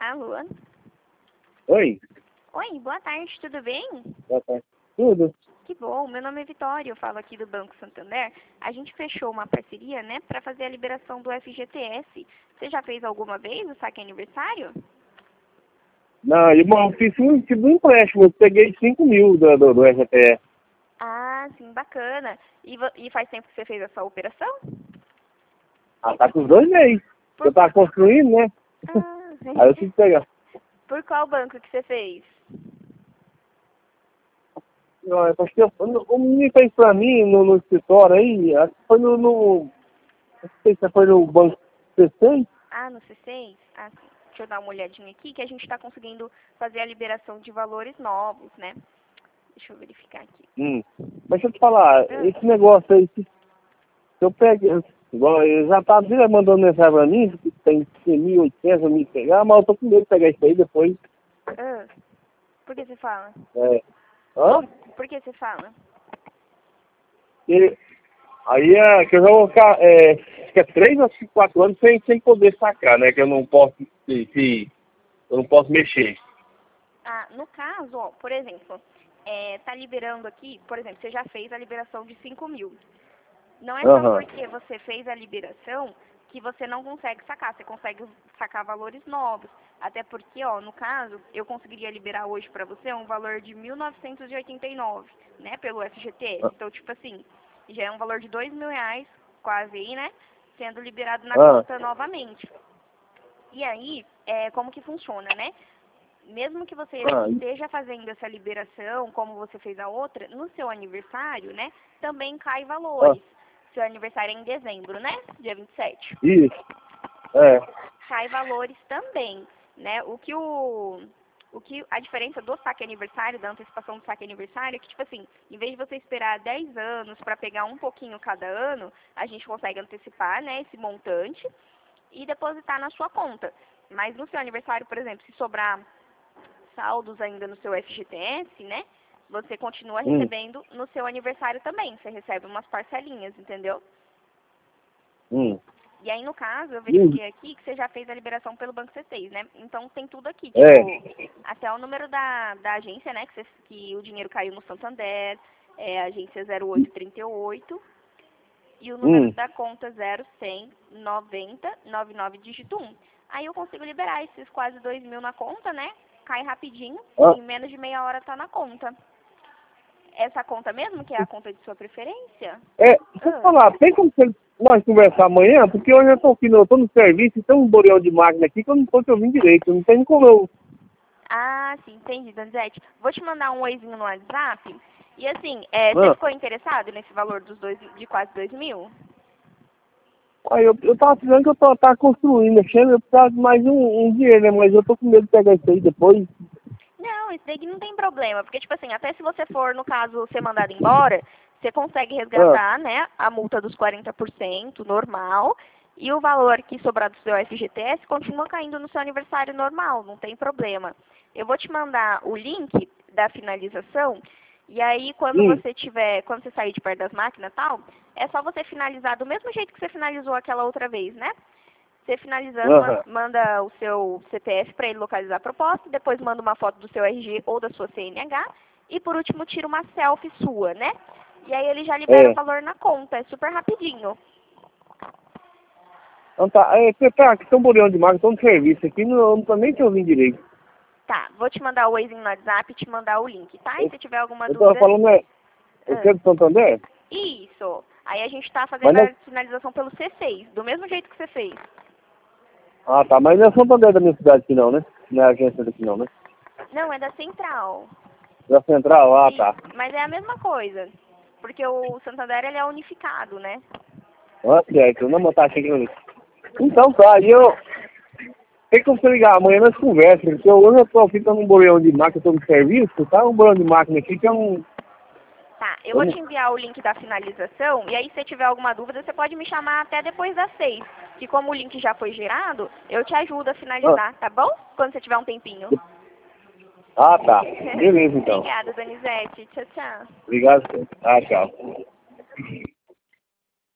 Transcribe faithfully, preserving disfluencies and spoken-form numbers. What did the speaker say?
Alô? Oi? Oi, boa tarde, tudo bem? Boa tarde. Tudo? Que bom, meu nome é Vitória, eu falo aqui do Banco Santander. A gente fechou uma parceria, né, para fazer a liberação do F G T S. Você já fez alguma vez o saque aniversário? Não, irmão, eu fiz um tipo de empréstimo, eu peguei cinco mil do, do, do R G T S. Ah, sim, bacana. E, vo- e faz tempo que você fez essa operação? Ah, tá com os dois meses. Por... Eu tava construindo, né? Ah, Aí eu tive que pegar. por qual banco que você fez? Não, eu acho que eu- o menino fez pra mim no, no escritório aí, acho que foi no, no. Não sei se foi no banco C seis. Ah, no C seis? Ah, sim. Deixa eu dar uma olhadinha aqui, que a gente está conseguindo fazer a liberação de valores novos, né? Deixa eu verificar aqui. Hum. Mas deixa eu te falar, Ah. esse negócio aí, se se eu peguei, igual, eu já tava direto mandando mensagem pra mim, que tem mil e oitocentos pra me pegar, mas eu tô com medo de pegar isso aí depois. Ah, por que você fala? É. Hã? Por que você fala? E, aí é que eu já vou ficar, é, acho que é três ou quatro anos sem, sem poder sacar, né? Que eu não posso, se, se eu não posso mexer. Ah, no caso, ó, por exemplo, é, tá liberando aqui, por exemplo, você já fez a liberação de cinco mil. Não é só Aham. porque você fez a liberação que você não consegue sacar, você consegue sacar valores novos. Até porque, ó, no caso, eu conseguiria liberar hoje pra você um valor de mil novecentos e oitenta e nove, né, pelo F G T S. Então, tipo assim, já é um valor de dois mil reais, quase aí, né, sendo liberado na Ah, conta novamente. E aí, é, como que funciona, né? Mesmo que você ah, esteja fazendo essa liberação, como você fez a outra, no seu aniversário, né, também cai ah, valores. Seu aniversário é em dezembro, né? Dia vinte e sete. isso. É. Cai valores também, né? O que o o que a diferença do saque aniversário, da antecipação do saque aniversário, é que, tipo assim, em vez de você esperar dez anos para pegar um pouquinho cada ano, a gente consegue antecipar, né, esse montante e depositar na sua conta. Mas no seu aniversário, por exemplo, se sobrar saldos ainda no seu F G T S, né? Você continua Hum, recebendo no seu aniversário também. Você recebe umas parcelinhas, entendeu? hum. E aí, no caso, eu Hum, verifiquei aqui que você já fez a liberação pelo Banco C seis, né? Então, tem tudo aqui, tipo, é. até o número da, da agência, né? Que, você, que o dinheiro caiu no Santander, é a agência zero oito trinta e oito, e o número Hum. da conta zero cem noventa noventa e nove dígito um. Aí eu consigo liberar esses quase dois mil na conta, né? Cai rapidinho, Ah, em menos de meia hora tá na conta. Essa conta mesmo, que é a conta de sua preferência? é, deixa eu te Ah, falar, tem como você- nós conversar amanhã? Porque hoje eu tô aqui, no, eu tô no serviço e tem um boreão de máquina aqui que eu não tô te ouvindo direito, não tem como eu. ah, sim, entendi, Donizete. Vou te mandar um oizinho no WhatsApp. E assim, é, você Ah. ficou interessado nesse valor dos dois, de quase dois mil? Aí eu, eu tava precisando que eu tô, tava construindo, mexendo, eu precisava de mais um, um dinheiro, né? Mas eu tô com medo de pegar isso aí depois. Não, isso daí não tem problema, porque, tipo assim, até se você for, no caso, ser mandado embora, você consegue Ah, resgatar, né, a multa dos quarenta por cento normal, e o valor que sobrar do seu F G T S continua caindo no seu aniversário normal, não tem problema. Eu vou te mandar o link da finalização, e aí quando hum, você tiver, quando você sair de perto das máquinas e tal, é só você finalizar do mesmo jeito que você finalizou aquela outra vez, né? Você finalizando, man- aham. manda o seu C P F para ele localizar a proposta, depois manda uma foto do seu R G ou da sua C N H e por último tira uma selfie sua, né? E aí ele já libera o É. valor na conta, é super rapidinho. Então tá, é, você tá, aqui tem um boleão de máquina, tô no serviço aqui, não, eu não tô nem te ouvindo direito. Tá, vou te mandar o Waze no WhatsApp e te mandar o link, tá? E Eu, se tiver alguma eu tava dúvida... falando, é, eu Ah, quero Santander, isso! Aí a gente tá mas fazendo não, a finalização pelo C seis, do mesmo jeito que você fez. ah tá, mas não é Santander da minha cidade aqui não, né? Não é a agência daqui não, né? Não, é da Central. Da Central, ah E, tá. mas é a mesma coisa, porque o Santander ele é unificado, né? Ah, certo, eu não vou botar aqui no link. Então tá, e eu, tem como você ligar amanhã nós conversamos, porque eu, hoje eu tô aqui, tô num boleão de máquina, tô no serviço, tá um boleão de máquina aqui que é um, Tá, eu eu vou não, te enviar o link da finalização e aí se tiver alguma dúvida você pode me chamar até depois das seis. Que como o link já foi gerado, eu te ajudo a ah, finalizar, tá bom? Quando você tiver um tempinho. ah tá, beleza então. Obrigada, Donizete. Tchau, tchau. Obrigado, senhor. Ah, tchau.